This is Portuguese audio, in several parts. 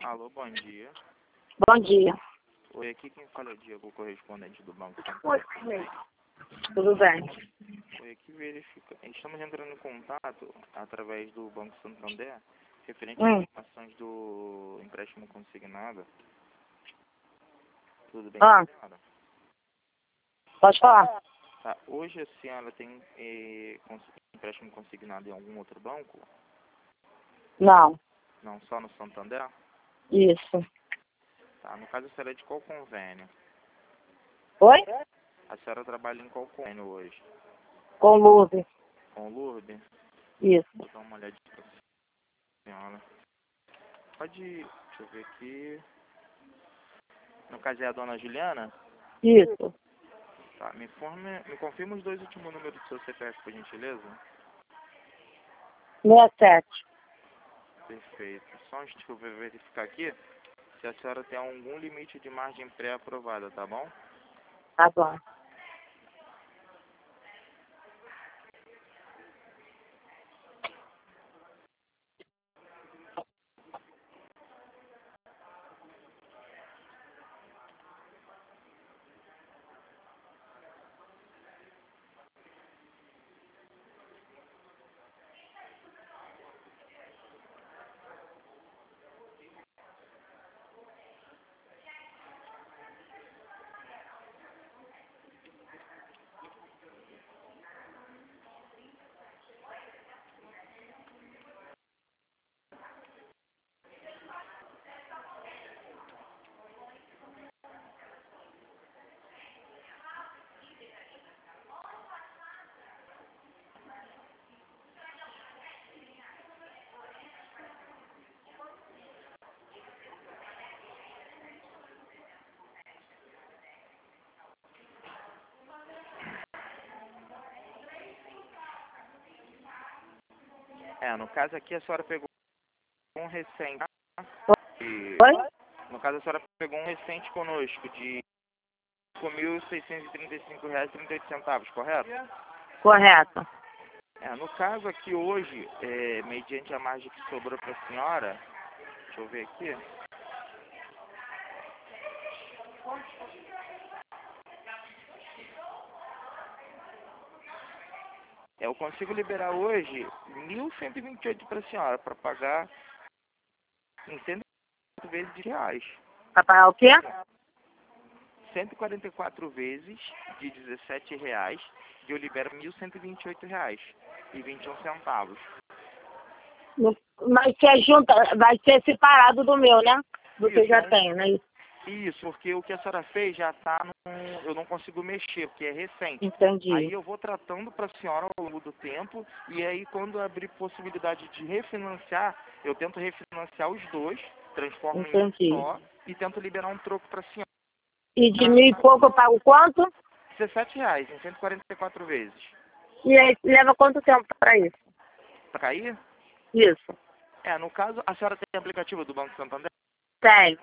Alô, bom dia. Bom dia. Oi, aqui quem fala é o Diego, correspondente do Banco Oi, Santander. tudo bem? Oi, aqui verifica. Estamos entrando em contato através do Banco Santander referente às informações do empréstimo consignado. Tudo bem, senhora? Pode falar. Tá. Hoje a senhora tem empréstimo consignado em algum outro banco? Não, Não, só no Santander? isso. Tá. No caso, a senhora é de qual convênio? Oi? A senhora trabalha em qual convênio hoje? Com luz. Com o Lourdes? Isso. Vou dar uma olhadinha pra senhora. Deixa eu ver aqui. No caso é a dona Juliana? Isso. Tá, me confirma os dois últimos números do seu CPF, por gentileza. 67. Perfeito. Só deixa eu verificar aqui se a senhora tem algum limite de margem pré-aprovada, tá bom? Tá bom. No caso aqui a senhora pegou um recente. Oi? No caso a senhora pegou um recente conosco de R$ 5.635,38, correto? Correto. No caso aqui hoje, mediante a margem que sobrou para a senhora, deixa eu ver aqui. Eu consigo liberar hoje 1.128 para a senhora, para pagar em 144 vezes de reais. Vai pagar o quê? 144 vezes de R$ 17, e eu libero R$ 1.128,21. Mas que é junta, vai ser separado do meu, né? Do que eu já tenho, né? Isso, porque o que a senhora fez já está eu não consigo mexer, porque é recente. Entendi. Aí eu vou tratando para a senhora ao longo do tempo, e aí quando abrir possibilidade de refinanciar, eu tento refinanciar os dois, transformo em um só, e tento liberar um troco para a senhora. E de 1.000 e pouco eu pago quanto? R$ 17, em 144 vezes. E aí leva quanto tempo para isso? Para cair? Isso. No caso, a senhora tem aplicativo do Banco Santander? Tenho.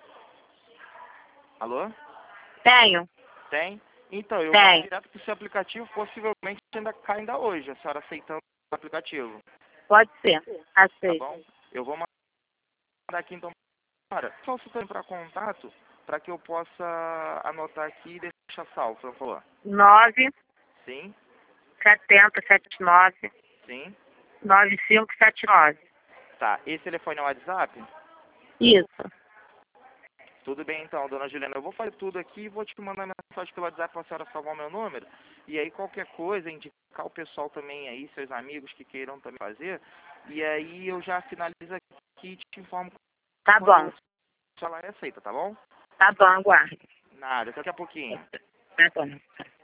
Alô? Tenho. Tem? Então, eu Tem. vou direto para o seu aplicativo, possivelmente ainda cai ainda hoje, a senhora aceitando o aplicativo. Pode ser. Tá Aceito. bom? Eu vou mandar aqui então. Cara, só você tem para contato para que eu possa anotar aqui e deixar salvo, por favor. 9 Sim, 70 79 sim. 9579. Tá, esse telefone é o WhatsApp? Isso. Tudo bem então, dona Juliana. Eu vou fazer tudo aqui e vou te mandar mensagem pelo WhatsApp para a senhora salvar o meu número. E aí qualquer coisa, indicar o pessoal também aí, seus amigos que queiram também fazer. E aí eu já finalizo aqui e te informo Tá bom. se ela aceita, tá bom? Tá bom, aguarde. Nada, até daqui a pouquinho. Tá bom.